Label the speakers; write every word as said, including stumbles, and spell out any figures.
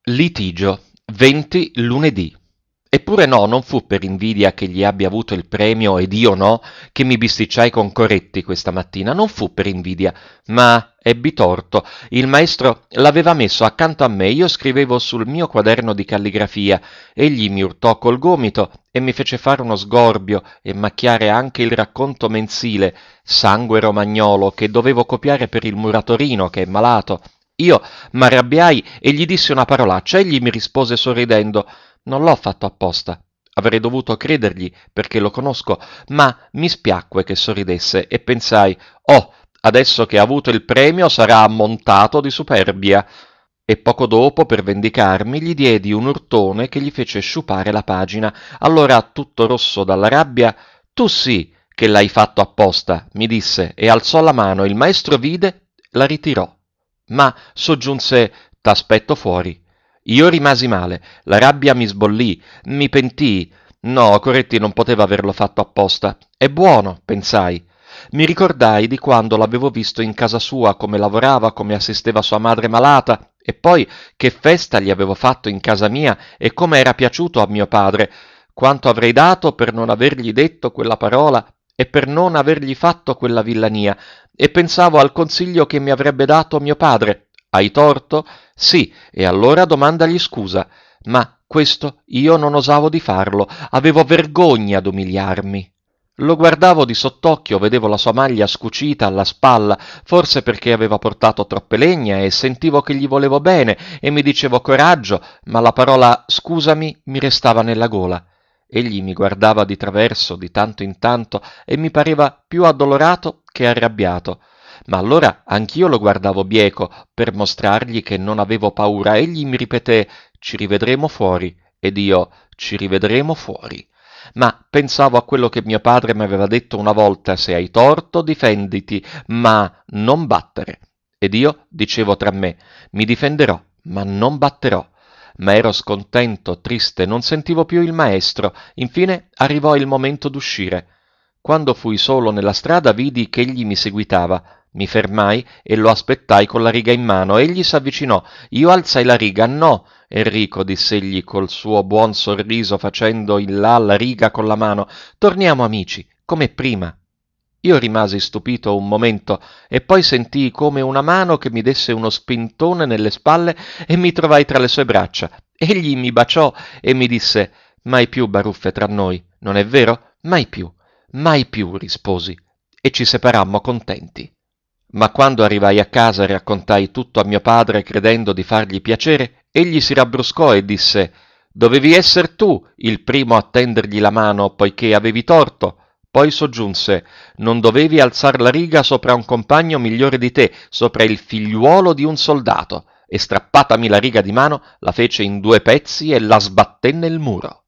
Speaker 1: Litigio, venti lunedì. Eppure no, non fu per invidia che gli abbia avuto il premio ed io no, che mi bisticciai con Coretti questa mattina, non fu per invidia, ma ebbi torto. Il maestro l'aveva messo accanto a me, io scrivevo sul mio quaderno di calligrafia, egli mi urtò col gomito e mi fece fare uno sgorbio e macchiare anche il racconto mensile, Sangue Romagnolo, che dovevo copiare per il muratorino che è malato. Io m'arrabbiai e gli dissi una parolaccia. Egli mi rispose sorridendo: «Non l'ho fatto apposta». Avrei dovuto credergli, perché lo conosco, ma mi spiacque che sorridesse e pensai: «Oh, adesso che ha avuto il premio sarà ammontato di superbia». E poco dopo, per vendicarmi, gli diedi un urtone che gli fece sciupare la pagina. Allora, tutto rosso dalla rabbia: «Tu sì che l'hai fatto apposta», mi disse, e alzò la mano. Il maestro vide, la ritirò, ma soggiunse: «T'aspetto fuori». Io rimasi male, la rabbia mi sbollì, mi pentii. No, Coretti non poteva averlo fatto apposta. È buono, pensai. Mi ricordai di quando l'avevo visto in casa sua, come lavorava, come assisteva sua madre malata, e poi che festa gli avevo fatto in casa mia e come era piaciuto a mio padre. Quanto avrei dato per non avergli detto quella parola e per non avergli fatto quella villania, e pensavo al consiglio che mi avrebbe dato mio padre. Hai torto? Sì, e allora domandagli scusa. Ma questo io non osavo di farlo, avevo vergogna d'umiliarmi. Lo guardavo di sottocchio, vedevo la sua maglia scucita alla spalla, forse perché aveva portato troppe legna, e sentivo che gli volevo bene e mi dicevo coraggio, ma la parola scusami mi restava nella gola. Egli mi guardava di traverso di tanto in tanto e mi pareva più addolorato che arrabbiato. Ma allora anch'io lo guardavo bieco per mostrargli che non avevo paura. Egli mi ripeté: «Ci rivedremo fuori», ed io: «Ci rivedremo fuori». Ma pensavo a quello che mio padre mi aveva detto una volta: «Se hai torto, difenditi, ma non battere». Ed io dicevo tra me: «Mi difenderò, ma non batterò». Ma ero scontento, triste, non sentivo più il maestro. Infine arrivò il momento d'uscire. Quando fui solo nella strada vidi che egli mi seguitava. Mi fermai e lo aspettai con la riga in mano. Egli s'avvicinò. Io alzai la riga. «No, Enrico», diss'egli col suo buon sorriso, facendo in là la riga con la mano. «Torniamo amici, come prima». Io rimasi stupito un momento e poi sentii come una mano che mi desse uno spintone nelle spalle e mi trovai tra le sue braccia. Egli mi baciò e mi disse: «Mai più baruffe tra noi, non è vero? Mai più, mai più», risposi, e ci separammo contenti. Ma quando arrivai a casa e raccontai tutto a mio padre credendo di fargli piacere, egli si rabbruscò e disse: «Dovevi esser tu il primo a tendergli la mano, poiché avevi torto». Poi soggiunse: «Non dovevi alzar la riga sopra un compagno migliore di te, sopra il figliuolo di un soldato», e strappatami la riga di mano la fece in due pezzi e la sbatté nel muro.